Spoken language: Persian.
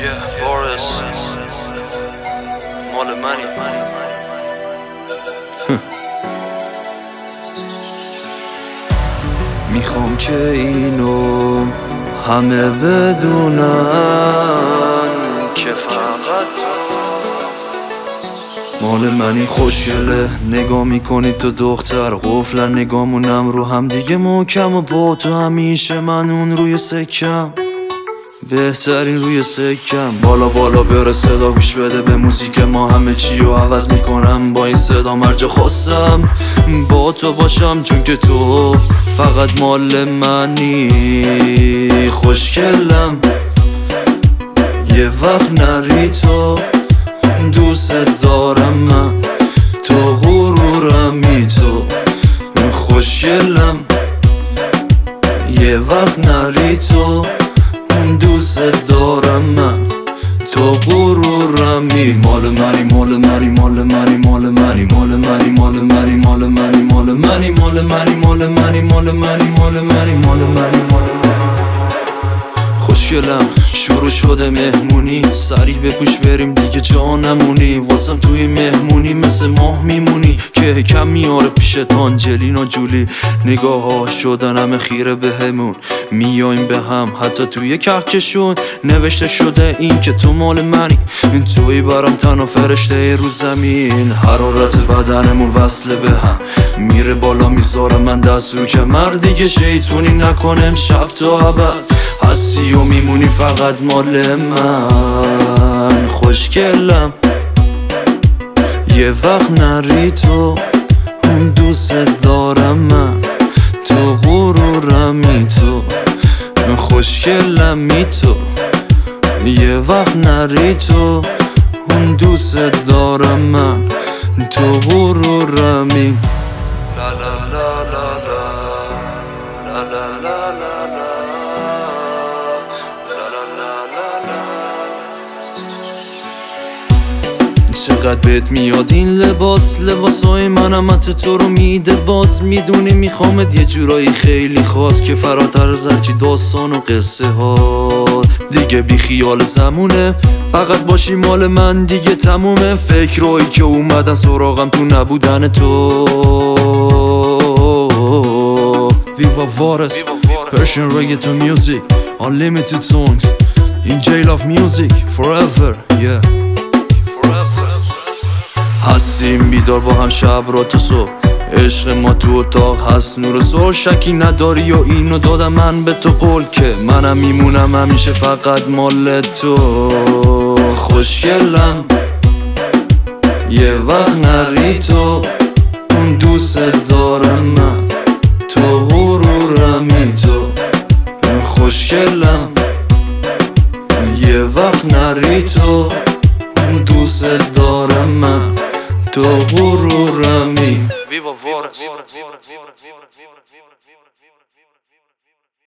Boris مال منی میخوام که اینو همه بدونن که فقط مال منی. خوشگله نگاه میکنی تو دختر، قفلن نگامونم رو هم دیگه محکم، و با تو همیشه من اون روی سکم، بهترین روی سکم. بالا بالا بره صدا، گوش بده به موزیک ما، همه چی رو عوض میکنم با این صدا. مرجا خواستم با تو باشم چون که تو فقط مال منی. خوشگلم یه وقت نری تو، دوست دارم من، تو غرورمی تو. خوشگلم یه وقت نری تو، دوست دارم من، تو غرورمی. مال منی مال منی مال منی مال منی مال منی مال منی مال منی مال منی مال منی مال منی مال منی مال منی مال منی. خوشگلم شروع شده مهمونی، سریع بپوش بریم دیگه جا نمونی. واسم توی مهمونی مثل ماه میمونی که کم میاره پیشت آنجلینا جولی. نگاه ها شدن همه خیره بهمون، میایم به هم حتی توی کهکشون. نوشته شده این که تو مال منی، این توی برام تنها فرشته رو زمین. حرارت بدنمون وصله به هم میره بالا، میذاره من دست رو کمر. دیگه شیطونی نکنم شب تا ابد، هستی و میمونی فقط مال من. خوشگلم یه وقت نری تو، دوست دارم من، تو غرورمی تو. خوشگلمی تو یه وقت نری تو، دوست دارم من، تو غرورمی. لا لا لا لا لا لا لا لا لا. چقدر بهت میاد این لباس، لباسای منم تو رو میده باز. میدونی میخوامت یه جورایی خیلی خاص که فراتر از هرچی داستان و قصه ها. دیگه بی خیال زمونه، فقط باشی مال من دیگه تمومه. فکرایی که اومدن سراغم تو نبودن تو. Viva Boris, Persian reggaeton music, unlimited songs, in jail of music, forever, yeah. هستیم بیدار با هم شب را تا صبح، عشق ما تو اتاق هست نور سر. شکی نداری و اینو دادم من به تو قول که منم میمونم همیشه فقط مال تو. خوشگلم یه وقت نری تو، دوست دارم من، تو غرورمی تو. خوشگلم یه وقت نری تو، دوست دارم من، تو غرورمی. Viva Boris.